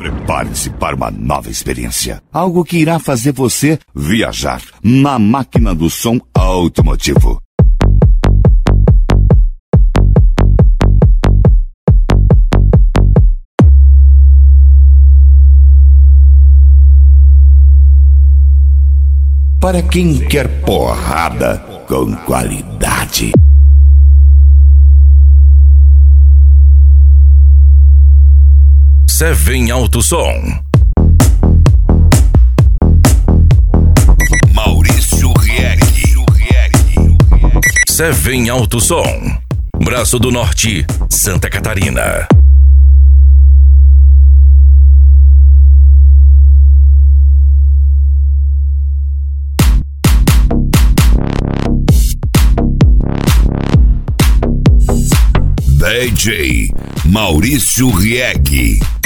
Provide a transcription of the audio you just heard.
Prepare-se para uma nova experiência. Algo que irá fazer você viajar na máquina do som automotivo. Para quem quer porrada com qualidade. Seven Alto Som. Maurício Rieg. Seven Alto Som. Braço do Norte, Santa Catarina. DJ Maurício Rieg.